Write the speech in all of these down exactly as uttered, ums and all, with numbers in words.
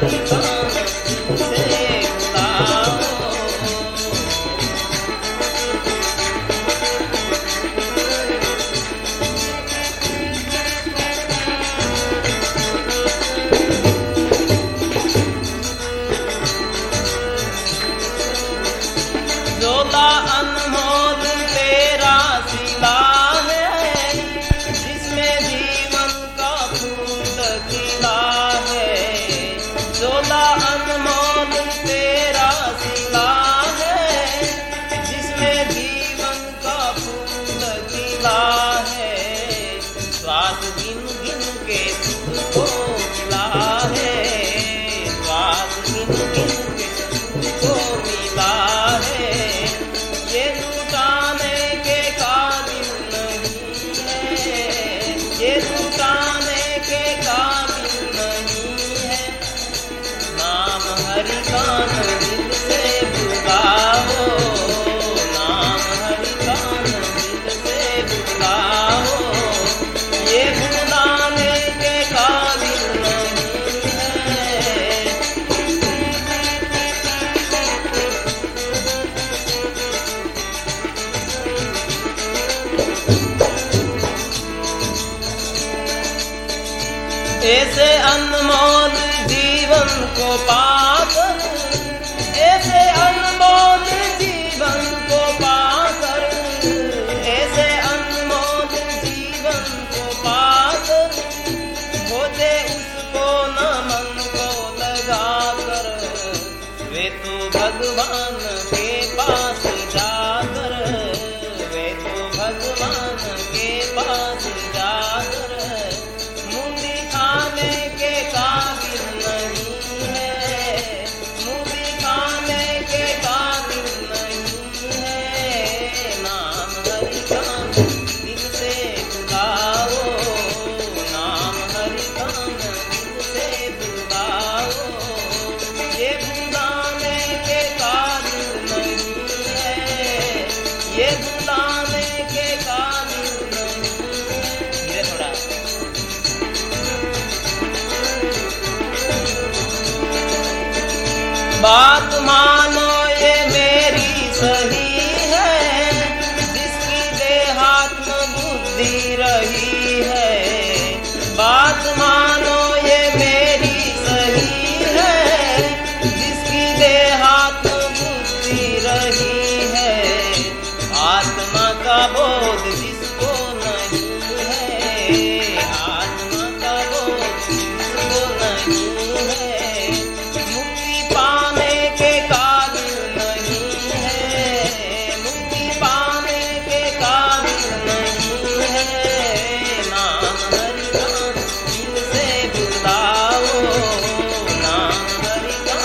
हरि का नाम से बुलाओ। जोला अनमोल तेरा सिला है, जिसमें जीवन का फूल खिला है। जोला अनमोल तेरा सिला है, जिसमें जीवन का फूल खिला है। श्वास गिन गिन के तुझको मिला है, श्वास गिन गिन के तुझको मिला है। ये लुटाने के काबिल नहीं है, ये लुटाने के काबिल नहीं है। नाम हरि का दिल से बुलाओ, नाम हरि का दिल से बुलाओ। ये बुलाने के काबिल नहीं है। ऐसे अनमोल जीवन को पाकर, ऐसे अनमोल जीवन को पाकर, ऐसे अनमोल जीवन को पाकर, खोजे उसको न मन को लगाकर। वे तो भगवान के पास जाकर, वे तो भगवान के पास जाकर, मूली खाने के काबिल नहीं है, मूली खाने के काबिल नहीं है। नाम हरि का दिल से बुलाओ, नाम हरि का दिल से बुलाओ। ये बुलाने के काबिल नहीं है, ये बुलाने के काबिल नहीं है। ये थोड़ा बात मानो ये मेरी सही है, जिसकी देहात्म बुद्धि रही है। बात मानो ये मेरी सही है, जिसकी देहात्म बुद्धि रही है। आत्मा का बोध जिसको नहीं है, आत्मा का बोध जिसको नहीं है। मुक्ति पाने के काबिल नहीं है, मुक्ति पाने के काबिल नहीं है। नाम हरि का दिल से बुलाओ, नाम हरि का।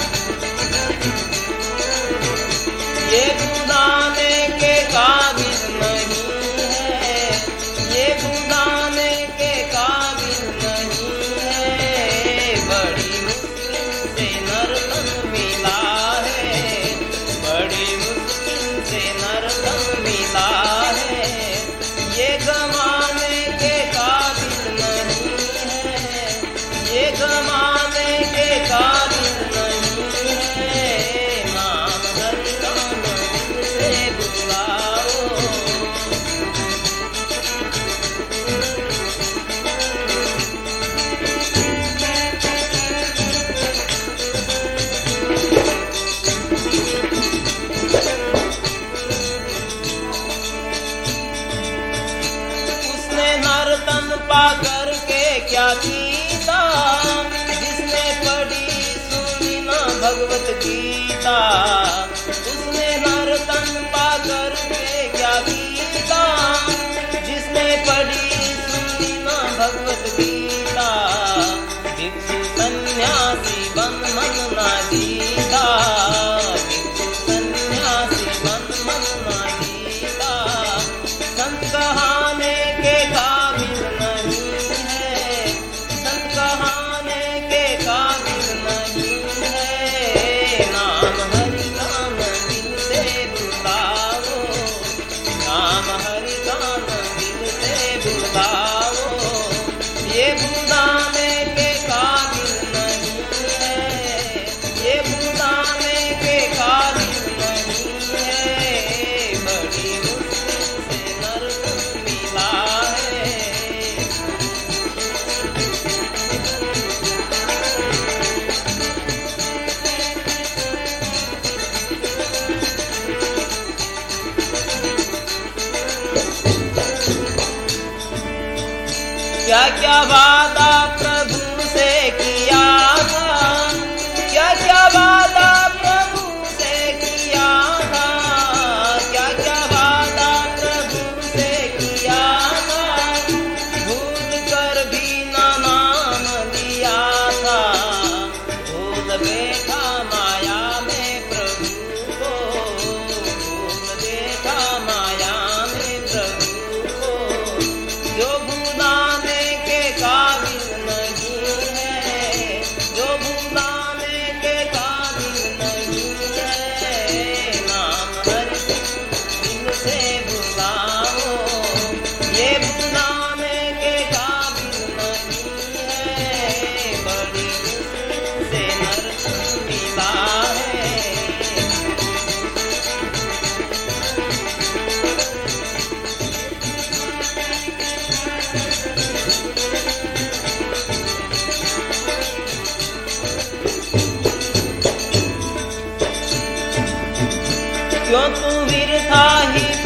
ये बुलाने के काबिल नहीं है, ये बुलाने के काबिल नहीं है। बड़ी मुश्किल से नर तन मिला है, बड़ी मुश्किल से नर तन मिला है। ये गमाने के काबिल नहीं है, ये गमाने के काबिल नहीं है। नाम हरि का दिल से बुलाओ। उसने नर्तन पा करके क्या कीता, जिसने पढ़ी सुनी ना भगवत गीता। उसने नर्तन पा करके क्या कीता, जिसने पढ़ी सुनी ना भगवत गीता। भिक्षु सन्यासी बन मन ना जीता, भिक्षु सन्यासी बन मन ना जीता। संत कहाने के काबिल नहीं है, संत कहाने के काबिल नहीं है। नाम हरि का दिल से बुलाओ, नाम हरि का दिल से बुलाओ। ये बुलाने के काबिल नहीं है, क्या वादा प्रभु से किया था, क्या क्या वादा प्रभु से किया था, क्या क्या वादा प्रभु से किया था, भूल कर भी ना नाम लिया था, भूल बैठा माया में प्रभु को, भूल बैठा माया में प्रभु को, जो भुलाने के काबिल नहीं है, जो भुलाने के काबिल नहीं है, नाम हरि दिल से बुलाओ, ये भुलाने के काबिल नहीं है, बड़ी मुश्किल से नर मिला है। क्यों तू विरथा ही